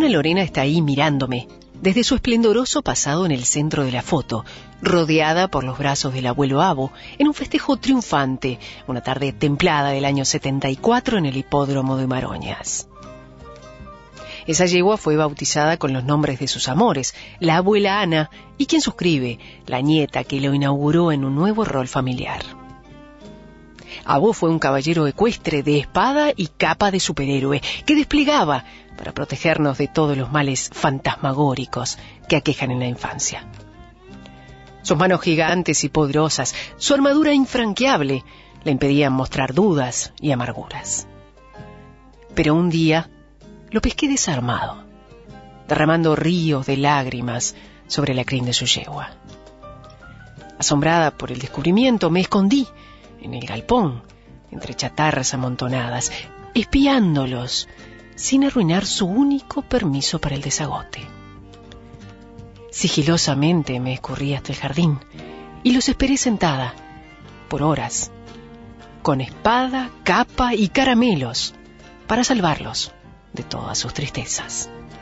Lorena está ahí mirándome, desde su esplendoroso pasado en el centro de la foto, rodeada por los brazos del abuelo Abo, en un festejo triunfante, una tarde templada del año 74 en el hipódromo de Maroñas. Esa yegua fue bautizada con los nombres de sus amores, la abuela Ana y quien suscribe, la nieta que lo inauguró en un nuevo rol familiar. Abo fue un caballero ecuestre de espada y capa de superhéroe que desplegaba para protegernos de todos los males fantasmagóricos que aquejan en la infancia. Sus manos gigantes y poderosas, su armadura infranqueable, le impedían mostrar dudas y amarguras. Pero un día lo pesqué desarmado, derramando ríos de lágrimas sobre la crin de su yegua. Asombrada por el descubrimiento, me escondí en el galpón, entre chatarras amontonadas, espiándolos, sin arruinar su único permiso para el desagote. Sigilosamente me escurrí hasta el jardín y los esperé sentada, por horas, con espada, capa y caramelos, para salvarlos de todas sus tristezas.